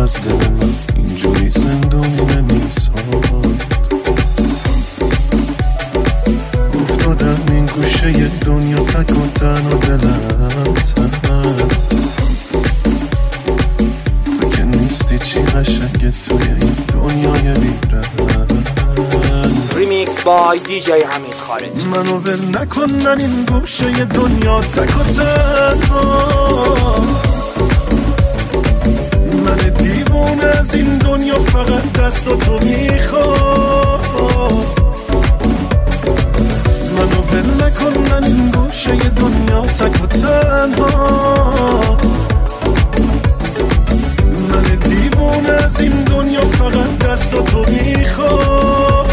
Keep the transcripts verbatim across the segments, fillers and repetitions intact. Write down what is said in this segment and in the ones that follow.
از دل من اینجوری زندونی نمیساد. افتادم این گوشه دنیا تک و تنها دلم تنگ. تو که نیستی چی قشنگه توی این دنیای بی‌رنگ. ریمیکس بای دی جی حمید خارجی. منو ول نکنن این گوشه دنیا تک و تنها. من دیوونه از این دنیا فقط دست تو میخوام. منو ول نکنن این گوشه دنیا تک و تنها. من دیوونه از این دنیا فقط دست تو میخوام.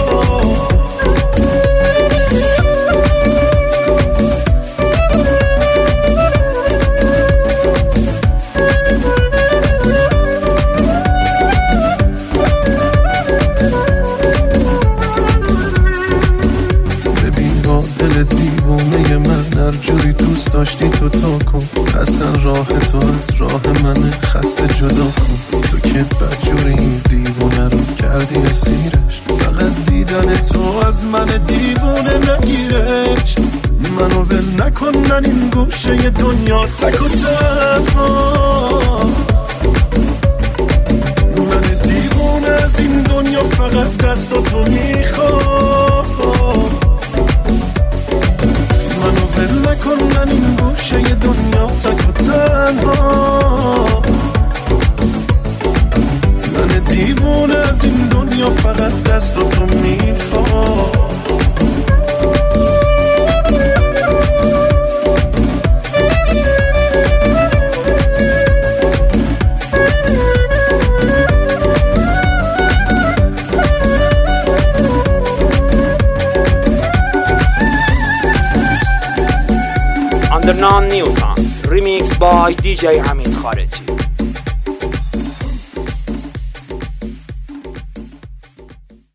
دیوونه من هر جوری دوست داشتی تو تا کن. اصلا راه تو از راه من خسته جدا کن. تو که بدجوری این دیوونه رو کردی اسیرش. فقط دیدن تو از من دیوونه نگیرش. منو ول نکنن این گوشه دنیا تک و تنها. من دیوونه از این دنیا فقط دست تو میخوام. منو ول نکنن این گوشه دنیا تک و تنها. من دیوونه از این دنیا فقط دست تو میخوام. Under non New Song Remix by دی جی حمید خارجی.